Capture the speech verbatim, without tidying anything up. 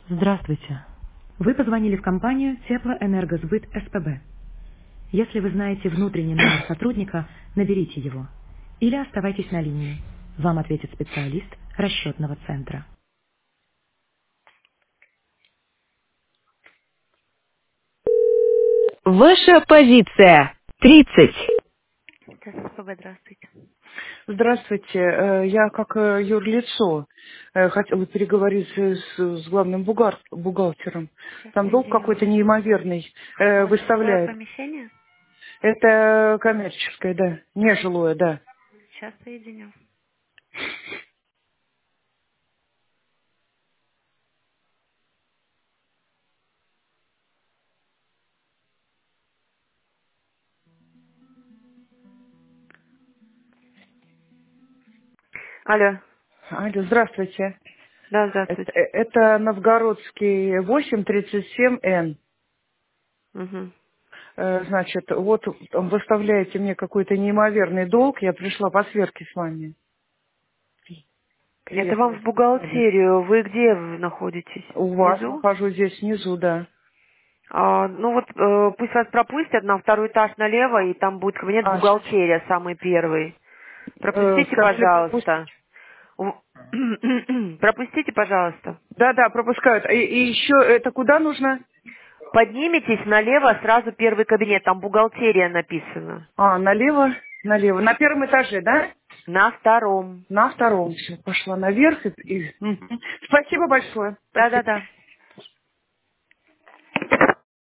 Здравствуйте. Вы позвонили в компанию Теплоэнергосбыт СПБ. Если вы знаете внутренний номер сотрудника, наберите его. Или оставайтесь на линии. Вам ответит специалист расчетного центра. Ваша позиция. тридцать. СПБ, здравствуйте. Здравствуйте. Э, Я как э, юрлицо э, хотела переговорить с, с главным бухгар- бухгалтером. Сейчас Там долг соединю. какой-то неимоверный У э, вас жилое выставляет. помещение? Это коммерческое, да. Нежилое, да. Сейчас соединю. Алло. Алло, здравствуйте. Да, Это, здравствуйте. э, это Новгородский восемь тридцать семь Н. Угу. Э, Значит, вот там выставляете мне какой-то неимоверный долг. Я пришла по сверке с вами. Это вам Приехала в специально. бухгалтерию. Вы где вы находитесь? У вас Внизу? нахожусь здесь внизу, да. А, ну вот э, пусть вас пропустят на второй этаж налево, и там будет кабинет А, сейчас. бухгалтерия, самый первый. Э, Пропустите, сказали пропустить. пожалуйста. У- Пропустите, пожалуйста. Да, да, пропускают. И, и еще это куда нужно? Поднимитесь налево, сразу первый кабинет, там бухгалтерия написано. А, налево, налево. На первом этаже, да? На втором. На втором. Все, пошла наверх. И, и- Мгм. Спасибо большое. Спасибо. Да-да-да.